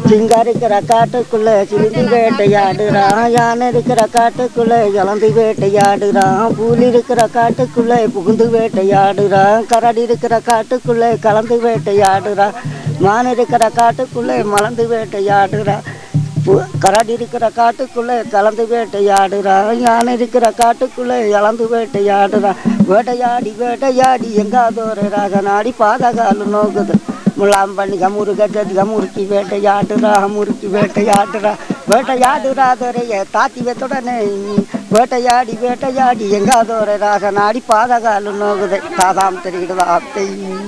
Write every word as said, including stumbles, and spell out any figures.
சிங்கம் இருக்கிற காட்டுக்குள்ள சிலுந்தி வேட்டையாடுறான். யானை இருக்கிற காட்டுக்குள்ள இளந்து வேட்டையாடுறான். புலி இருக்கிற காட்டுக்குள்ள புகுந்து வேட்டையாடுறான். கரடி இருக்கிற காட்டுக்குள்ள கலந்து வேட்டையாடுறான். மான் இருக்கிற காட்டுக்குள்ள மலர்ந்து வேட்டையாடுறான். பு- கரடி இருக்கிற காட்டுக்குள்ள கலந்து வேட்டையாடுறான். யானை இருக்கிற காட்டுக்குள்ள இளந்து வேட்டையாடுறான். வேட்டையாடி வேட்டையாடி எங்காதோராக நாடி பாதகாலு நோக்குது. முலாம் பண்ணி கமுரு கஜதி கமுறுக்கி வேட்டையாடுறா. முறுக்கி வேட்டையாடுறா. வேட்டையாடுறாதரைய தாத்தி வெத்துடனே வேட்டையாடி வேட்டையாடி எங்காதோராக நாடி பாதகாலு நோக்குது. தாதாம் தெரியுதா அத்தை.